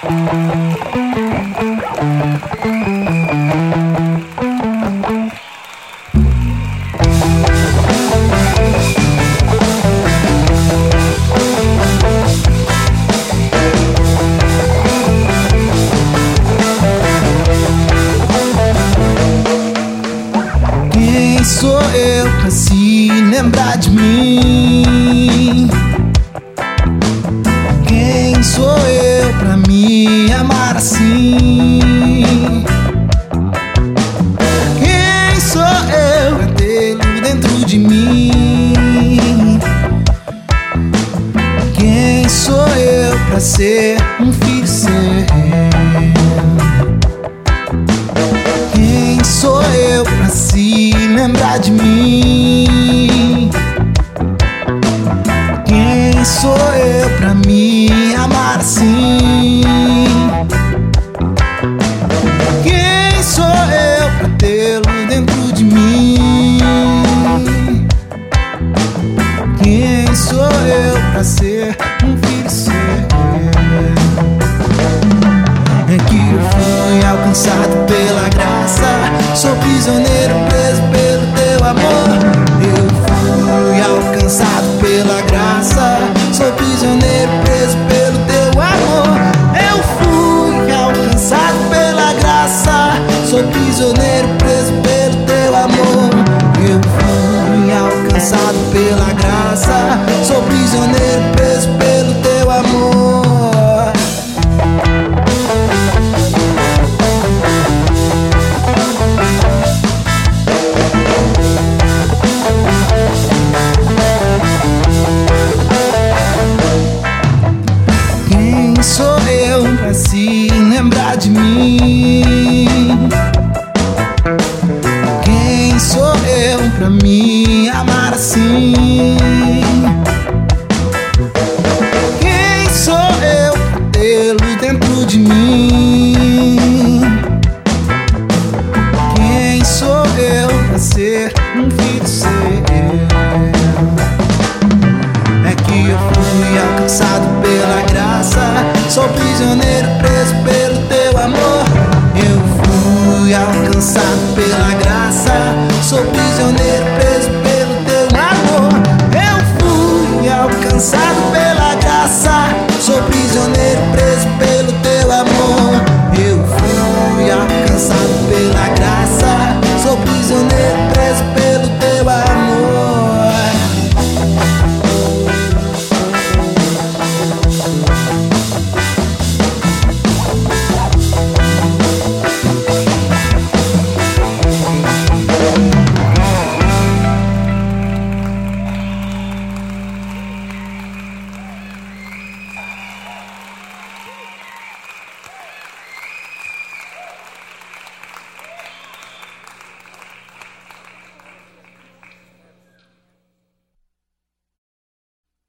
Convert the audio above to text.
Quem sou eu pra se lembrar de mim? Quem sou eu pra me amar assim? Quem sou eu pra tê-lo dentro de mim? Quem sou eu pra ser um filho seu? Quem sou eu pra se lembrar de mim? Quem sou eu pra me amar assim? Quem sou eu pra tê-lo dentro de mim? Quem sou eu pra ser um filho seu? É que eu fui alcançado pela graça, sou prisioneiro preso pelo teu amor. Eu fui alcançado pela graça, sou prisioneiro preso pelo teu amor. Eu fui alcançado pela graça, sou prisioneiro preso pelo teu amor. Eu fui alcançado pela graça, sou prisioneiro preso pelo teu amor. Quem sou eu pra se lembrar de mim? Quem sou eu pra me amar assim? Quem sou eu pra tê-lo dentro de mim? Quem sou eu pra ser um filho seu? É que eu fui alcançado pela graça, sou prisioneiro preso pelo teu amor. Eu fui alcançado pela graça, sou prisioneiro preso pelo teu amor. Eu fui alcançado pela graça, sou prisioneiro preso pelo teu amor. Eu fui alcançado pela graça, sou prisioneiro